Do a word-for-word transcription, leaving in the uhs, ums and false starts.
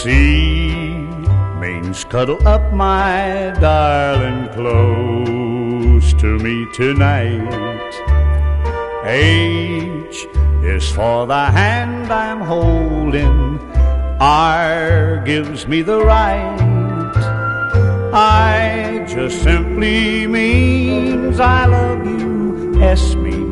C means cuddle up, my darling, close to me tonight. H is for the hand I'm holding. R gives me the right. I just simply means I love you. S means